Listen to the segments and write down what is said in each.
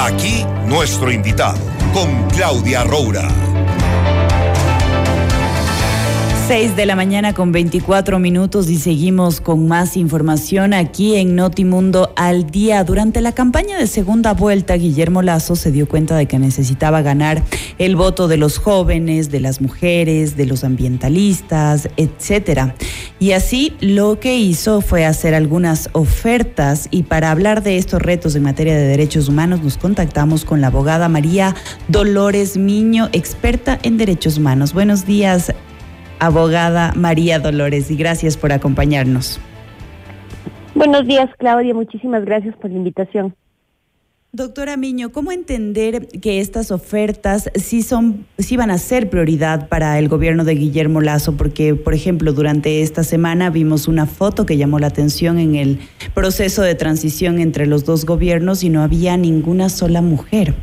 Aquí nuestro invitado, con Claudia Roura. 6:24 a.m. y seguimos con más información aquí en Notimundo al Día. Durante la campaña de segunda vuelta, Guillermo Lasso se dio cuenta de que necesitaba ganar el voto de los jóvenes, de las mujeres, de los ambientalistas, etcétera. Y así lo que hizo fue hacer algunas ofertas, y para hablar de estos retos en materia de derechos humanos nos contactamos con la abogada María Dolores Miño, experta en derechos humanos. Buenos días, abogada María Dolores, y gracias por acompañarnos. Buenos días, Claudia, muchísimas gracias por la invitación. Doctora Miño, ¿cómo entender que estas ofertas sí van a ser prioridad para el gobierno de Guillermo Lasso? Porque, por ejemplo, durante esta semana vimos una foto que llamó la atención en el proceso de transición entre los dos gobiernos y no había ninguna sola mujer.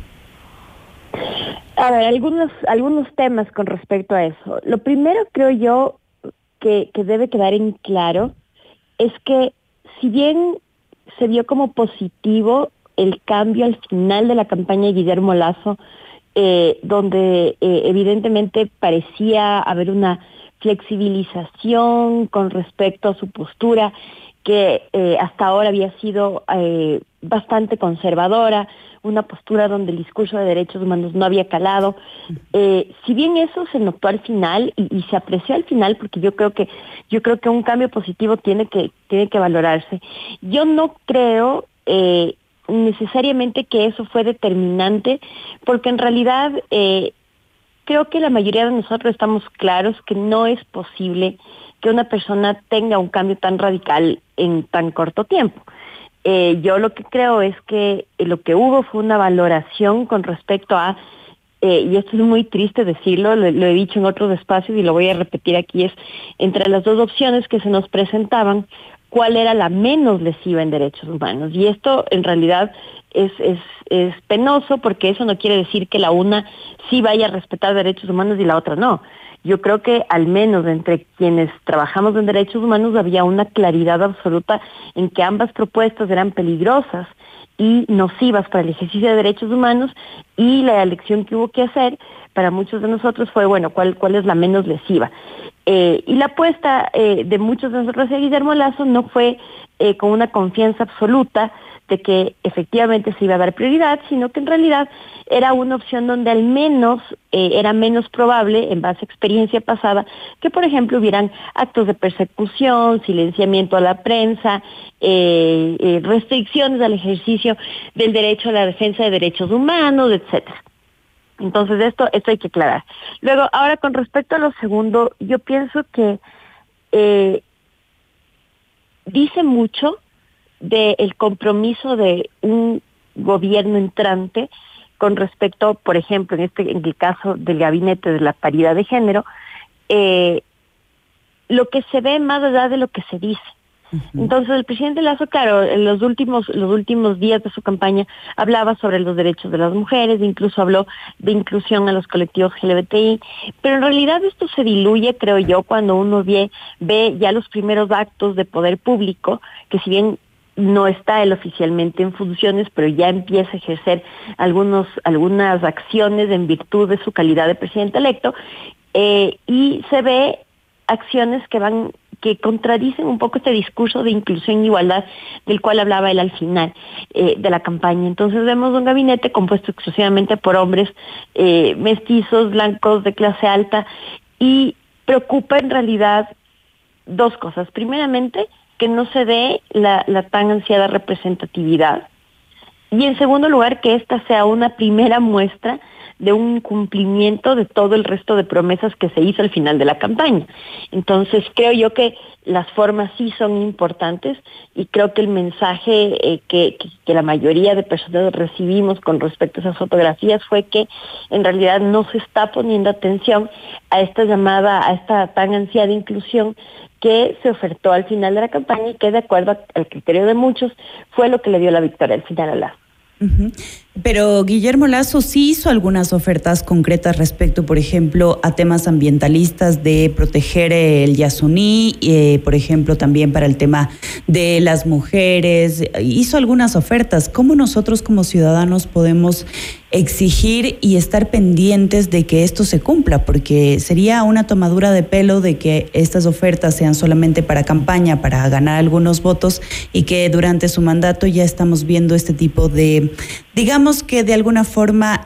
A ver, algunos temas con respecto a eso. Lo primero, creo yo, que debe quedar en claro es que si bien se vio como positivo el cambio al final de la campaña de Guillermo Lasso, donde evidentemente parecía haber una flexibilización con respecto a su postura, que hasta ahora había sido bastante conservadora, una postura donde el discurso de derechos humanos no había calado. Si bien eso se notó al final y se apreció al final, porque yo creo que un cambio positivo tiene que valorarse. Yo no creo necesariamente que eso fue determinante, porque en realidad creo que la mayoría de nosotros estamos claros que no es posible que una persona tenga un cambio tan radical en tan corto tiempo. Yo lo que creo es que lo que hubo fue una valoración con respecto a, y esto es muy triste decirlo, lo he dicho en otros espacios y lo voy a repetir aquí, es entre las dos opciones que se nos presentaban, cuál era la menos lesiva en derechos humanos. Y esto en realidad es penoso, porque eso no quiere decir que la una sí vaya a respetar derechos humanos y la otra no. Yo creo que al menos entre quienes trabajamos en derechos humanos había una claridad absoluta en que ambas propuestas eran peligrosas y nocivas para el ejercicio de derechos humanos, y la elección que hubo que hacer para muchos de nosotros fue, bueno, ¿cuál es la menos lesiva? Y la apuesta de muchos de nosotros hacia Guillermo Lasso no fue con una confianza absoluta de que efectivamente se iba a dar prioridad, sino que en realidad era una opción donde al menos era menos probable, en base a experiencia pasada, que por ejemplo hubieran actos de persecución, silenciamiento a la prensa, restricciones al ejercicio del derecho a la defensa de derechos humanos, etcétera. Entonces esto hay que aclarar. Luego, ahora con respecto a lo segundo, yo pienso que dice mucho del compromiso de un gobierno entrante con respecto, por ejemplo, en el caso del gabinete de la paridad de género, lo que se ve más allá de lo que se dice. Entonces el presidente Lasso, claro, en los últimos días de su campaña hablaba sobre los derechos de las mujeres, incluso habló de inclusión a los colectivos LGBTI, pero en realidad esto se diluye, creo yo, cuando uno ve ya los primeros actos de poder público, que si bien no está él oficialmente en funciones, pero ya empieza a ejercer algunas acciones en virtud de su calidad de presidente electo, y se ve acciones que contradicen un poco este discurso de inclusión e igualdad del cual hablaba él al final de la campaña. Entonces vemos un gabinete compuesto exclusivamente por hombres mestizos, blancos, de clase alta, y preocupa en realidad dos cosas. Primeramente, que no se dé la tan ansiada representatividad, y en segundo lugar, que esta sea una primera muestra de un cumplimiento de todo el resto de promesas que se hizo al final de la campaña. Entonces creo yo que las formas sí son importantes, y creo que el mensaje que la mayoría de personas recibimos con respecto a esas fotografías fue que en realidad no se está poniendo atención a esta tan ansiada inclusión que se ofertó al final de la campaña, y que de acuerdo al criterio de muchos fue lo que le dio la victoria al final a Lasso. Pero Guillermo Lasso sí hizo algunas ofertas concretas respecto, por ejemplo, a temas ambientalistas de proteger el Yasuní, por ejemplo, también para el tema de las mujeres. Hizo algunas ofertas. ¿Cómo nosotros como ciudadanos podemos exigir y estar pendientes de que esto se cumpla? Porque sería una tomadura de pelo de que estas ofertas sean solamente para campaña, para ganar algunos votos, y que durante su mandato ya estamos viendo este tipo de, digamos que de alguna forma,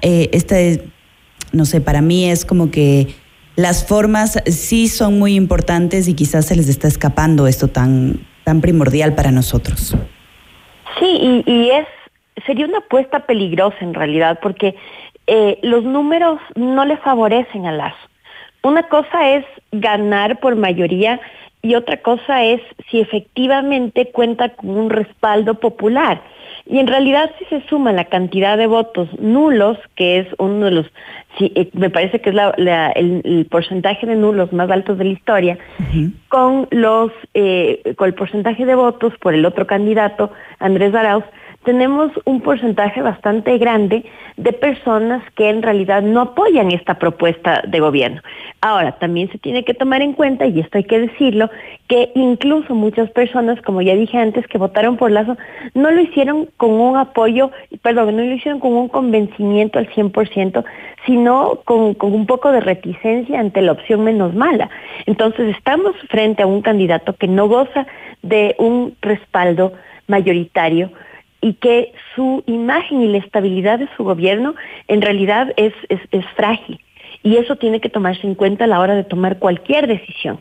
no sé, para mí es como que las formas sí son muy importantes y quizás se les está escapando esto tan primordial para nosotros. Sí, sería una apuesta peligrosa en realidad, porque los números no le favorecen a Lasso. Una cosa es ganar por mayoría y otra cosa es si efectivamente cuenta con un respaldo popular. Y en realidad si se suma la cantidad de votos nulos, que es uno de los, me parece que es el porcentaje de nulos más altos de la historia, con el porcentaje de votos por el otro candidato, Andrés Arauz, tenemos un porcentaje bastante grande de personas que en realidad no apoyan esta propuesta de gobierno. Ahora, también se tiene que tomar en cuenta, y esto hay que decirlo, que incluso muchas personas, como ya dije antes, que votaron por Lasso, no lo hicieron con un apoyo, no lo hicieron con un convencimiento al 100%, sino con un poco de reticencia ante la opción menos mala. Entonces, estamos frente a un candidato que no goza de un respaldo mayoritario, y que su imagen y la estabilidad de su gobierno en realidad es frágil. Y eso tiene que tomarse en cuenta a la hora de tomar cualquier decisión.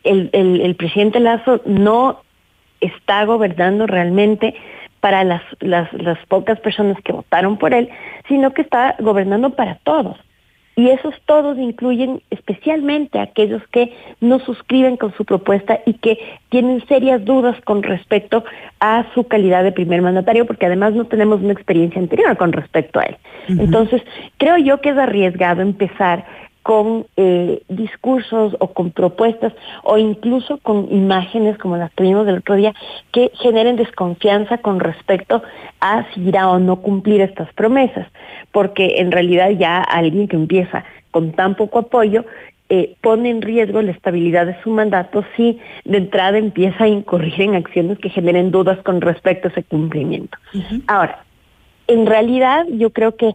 El presidente Lasso no está gobernando realmente para las pocas personas que votaron por él, sino que está gobernando para todos. Y esos todos incluyen especialmente a aquellos que no suscriben con su propuesta y que tienen serias dudas con respecto a su calidad de primer mandatario, porque además no tenemos una experiencia anterior con respecto a él. Entonces, creo yo que es arriesgado empezar con discursos o con propuestas o incluso con imágenes como las que vimos el otro día que generen desconfianza con respecto a si irá o no cumplir estas promesas, porque en realidad ya alguien que empieza con tan poco apoyo pone en riesgo la estabilidad de su mandato si de entrada empieza a incurrir en acciones que generen dudas con respecto a ese cumplimiento. Ahora, en realidad yo creo que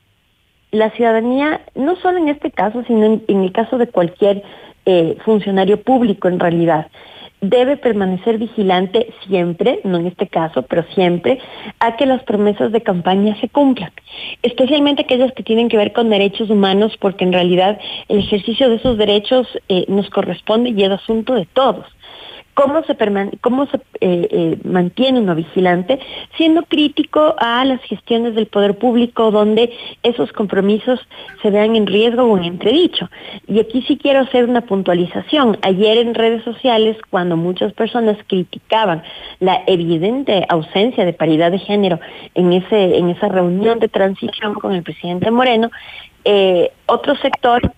la ciudadanía, no solo en este caso, sino en el caso de cualquier funcionario público en realidad, debe permanecer vigilante siempre, no en este caso, pero siempre, a que las promesas de campaña se cumplan, especialmente aquellas que tienen que ver con derechos humanos, porque en realidad el ejercicio de esos derechos nos corresponde y es asunto de todos. ¿Cómo se mantiene uno vigilante? Siendo crítico a las gestiones del poder público donde esos compromisos se vean en riesgo o en entredicho. Y aquí sí quiero hacer una puntualización. Ayer en redes sociales, cuando muchas personas criticaban la evidente ausencia de paridad de género en esa reunión de transición con el presidente Moreno, otro sector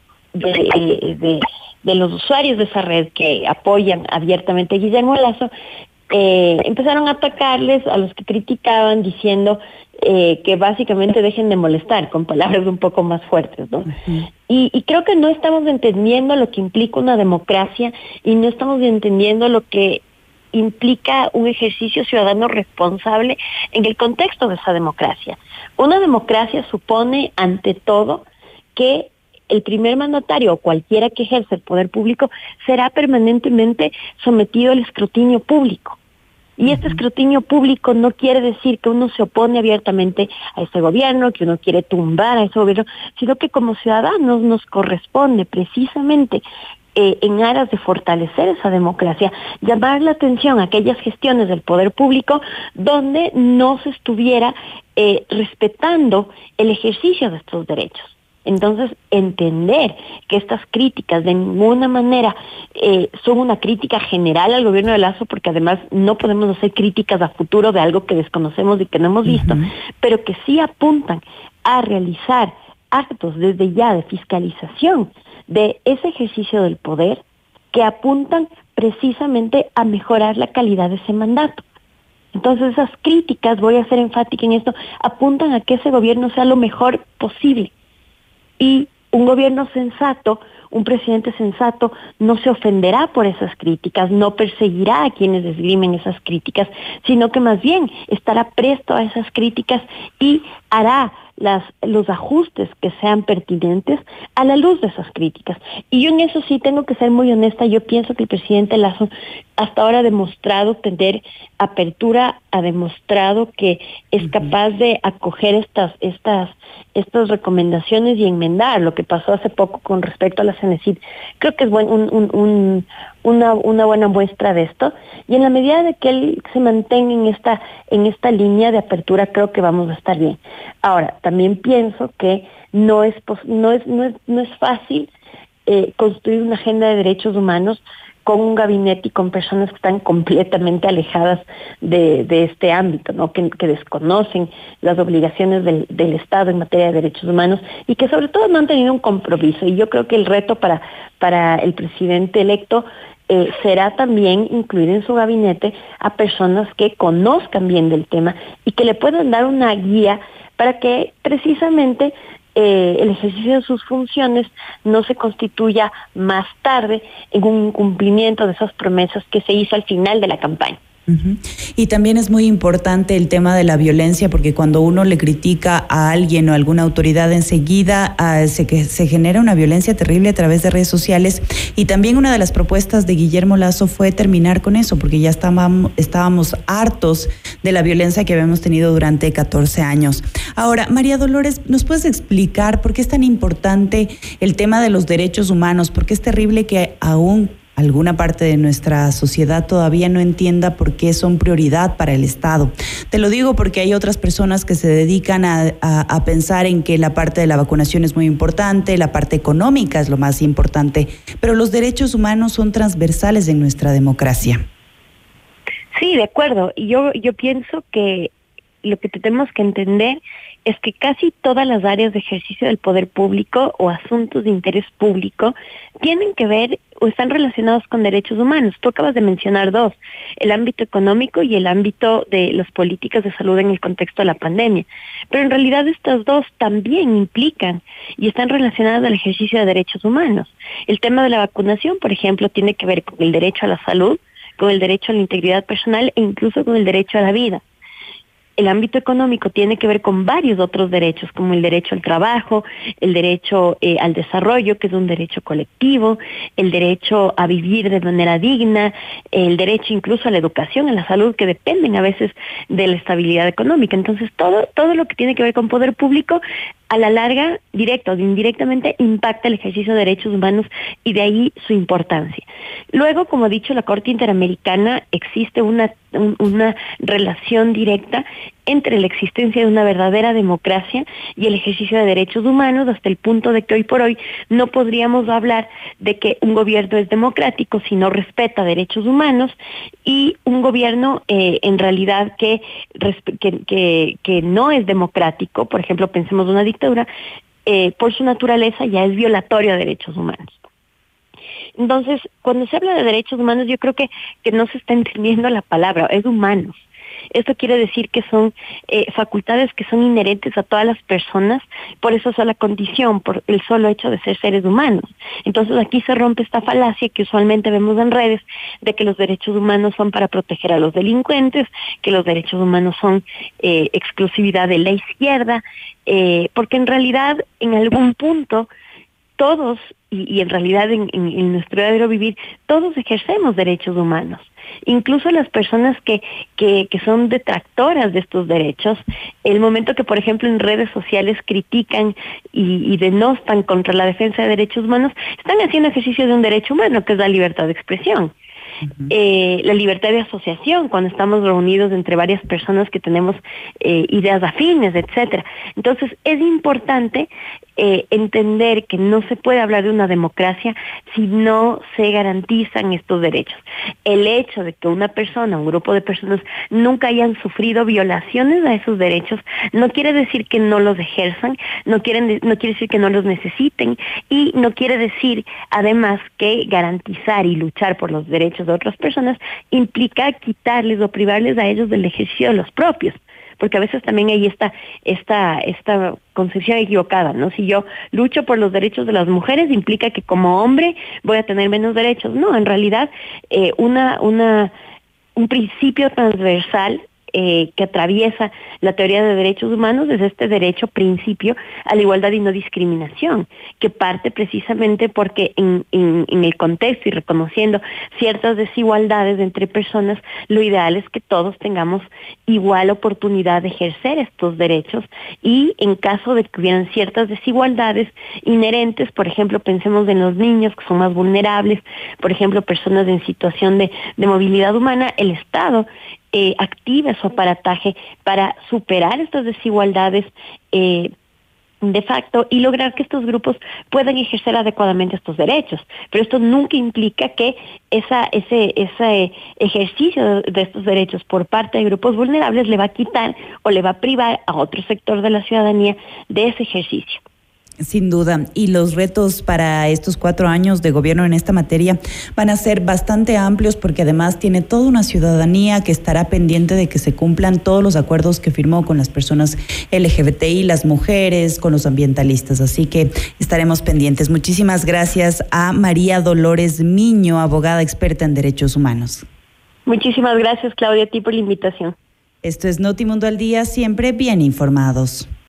de los usuarios de esa red que apoyan abiertamente a Guillermo Lasso, empezaron a atacarles a los que criticaban diciendo que básicamente dejen de molestar, con palabras un poco más fuertes, ¿no? Y creo que no estamos entendiendo lo que implica una democracia y no estamos entendiendo lo que implica un ejercicio ciudadano responsable en el contexto de esa democracia. Una democracia supone, ante todo, que el primer mandatario o cualquiera que ejerce el poder público será permanentemente sometido al escrutinio público. Y este escrutinio público no quiere decir que uno se opone abiertamente a ese gobierno, que uno quiere tumbar a ese gobierno, sino que como ciudadanos nos corresponde precisamente en aras de fortalecer esa democracia, llamar la atención a aquellas gestiones del poder público donde no se estuviera respetando el ejercicio de estos derechos. Entonces, entender que estas críticas de ninguna manera son una crítica general al gobierno de Lasso, porque además no podemos hacer críticas a futuro de algo que desconocemos y que no hemos visto, pero que sí apuntan a realizar actos desde ya de fiscalización de ese ejercicio del poder que apuntan precisamente a mejorar la calidad de ese mandato. Entonces esas críticas, voy a ser enfática en esto, apuntan a que ese gobierno sea lo mejor posible. Y un gobierno sensato, un presidente sensato, no se ofenderá por esas críticas, no perseguirá a quienes esgrimen esas críticas, sino que más bien estará presto a esas críticas y hará los ajustes que sean pertinentes a la luz de esas críticas. Y yo en eso sí tengo que ser muy honesta. Yo pienso que el presidente Lasso hasta ahora ha demostrado tener apertura, ha demostrado que es capaz de acoger estas recomendaciones y enmendar lo que pasó hace poco con respecto a la Cenecit. Creo que es una buena muestra de esto, y en la medida de que él se mantenga en esta línea de apertura, creo que vamos a estar bien. Ahora, también pienso que no es fácil construir una agenda de derechos humanos con un gabinete y con personas que están completamente alejadas de este ámbito, ¿no? Que desconocen las obligaciones del Estado en materia de derechos humanos y que sobre todo no han tenido un compromiso. Y yo creo que el reto para el presidente electo será también incluir en su gabinete a personas que conozcan bien del tema y que le puedan dar una guía para que precisamente el ejercicio de sus funciones no se constituya más tarde en un cumplimiento de esas promesas que se hizo al final de la campaña. Y también es muy importante el tema de la violencia, porque cuando uno le critica a alguien o a alguna autoridad, enseguida se genera una violencia terrible a través de redes sociales. Y también una de las propuestas de Guillermo Lasso fue terminar con eso, porque ya estábamos hartos de la violencia que habíamos tenido durante 14 años. Ahora, María Dolores, ¿nos puedes explicar por qué es tan importante el tema de los derechos humanos? Porque es terrible que aún alguna parte de nuestra sociedad todavía no entienda por qué son prioridad para el Estado. Te lo digo porque hay otras personas que se dedican a pensar en que la parte de la vacunación es muy importante, la parte económica es lo más importante, pero los derechos humanos son transversales en nuestra democracia. Sí, de acuerdo. Y yo pienso que lo que tenemos que entender es que casi todas las áreas de ejercicio del poder público o asuntos de interés público tienen que ver o están relacionados con derechos humanos. Tú acabas de mencionar dos, el ámbito económico y el ámbito de las políticas de salud en el contexto de la pandemia. Pero en realidad estas dos también implican y están relacionadas al ejercicio de derechos humanos. El tema de la vacunación, por ejemplo, tiene que ver con el derecho a la salud, con el derecho a la integridad personal e incluso con el derecho a la vida. El ámbito económico tiene que ver con varios otros derechos, como el derecho al trabajo, el derecho al desarrollo, que es un derecho colectivo, el derecho a vivir de manera digna, el derecho incluso a la educación, a la salud, que dependen a veces de la estabilidad económica. Entonces, todo lo que tiene que ver con poder público, a la larga, directa o indirectamente, impacta el ejercicio de derechos humanos y de ahí su importancia. Luego, como ha dicho la Corte Interamericana, existe una relación directa entre la existencia de una verdadera democracia y el ejercicio de derechos humanos, hasta el punto de que hoy por hoy no podríamos hablar de que un gobierno es democrático si no respeta derechos humanos, y un gobierno en realidad que no es democrático, por ejemplo, pensemos en una dictadura, por su naturaleza ya es violatorio de derechos humanos. Entonces, cuando se habla de derechos humanos, yo creo que no se está entendiendo la palabra, es humanos. Esto quiere decir que son facultades que son inherentes a todas las personas por esa sola condición, por el solo hecho de ser seres humanos. Entonces aquí se rompe esta falacia que usualmente vemos en redes de que los derechos humanos son para proteger a los delincuentes, que los derechos humanos son exclusividad de la izquierda, porque en realidad en algún punto todos, y en realidad en nuestro diario vivir, todos ejercemos derechos humanos. Incluso las personas que son detractoras de estos derechos, el momento que, por ejemplo, en redes sociales critican y denostan contra la defensa de derechos humanos, están haciendo ejercicio de un derecho humano, que es la libertad de expresión. La libertad de asociación, cuando estamos reunidos entre varias personas que tenemos ideas afines, etcétera. Entonces, es importante entender que no se puede hablar de una democracia si no se garantizan estos derechos. El hecho de que una persona, un grupo de personas, nunca hayan sufrido violaciones a esos derechos, no quiere decir que no los ejerzan, no quiere decir que no los necesiten, y no quiere decir, además, que garantizar y luchar por los derechos de otras personas implica quitarles o privarles a ellos del ejercicio de los propios. Porque a veces también hay esta concepción equivocada, ¿no? Si yo lucho por los derechos de las mujeres, implica que como hombre voy a tener menos derechos. No, en realidad, un principio transversal que atraviesa la teoría de derechos humanos es este derecho principio a la igualdad y no discriminación, que parte precisamente porque en el contexto y reconociendo ciertas desigualdades entre personas, lo ideal es que todos tengamos igual oportunidad de ejercer estos derechos, y en caso de que hubieran ciertas desigualdades inherentes, por ejemplo, pensemos en los niños que son más vulnerables, por ejemplo, personas en situación de movilidad humana, el Estado activa su aparataje para superar estas desigualdades de facto y lograr que estos grupos puedan ejercer adecuadamente estos derechos. Pero esto nunca implica que ese ejercicio de estos derechos por parte de grupos vulnerables le va a quitar o le va a privar a otro sector de la ciudadanía de ese ejercicio. Sin duda, y los retos para estos 4 años de gobierno en esta materia van a ser bastante amplios, porque además tiene toda una ciudadanía que estará pendiente de que se cumplan todos los acuerdos que firmó con las personas LGBTI, las mujeres, con los ambientalistas, así que estaremos pendientes. Muchísimas gracias a María Dolores Miño, abogada experta en derechos humanos. Muchísimas gracias, Claudia, a ti por la invitación. Esto es Notimundo al Día, siempre bien informados.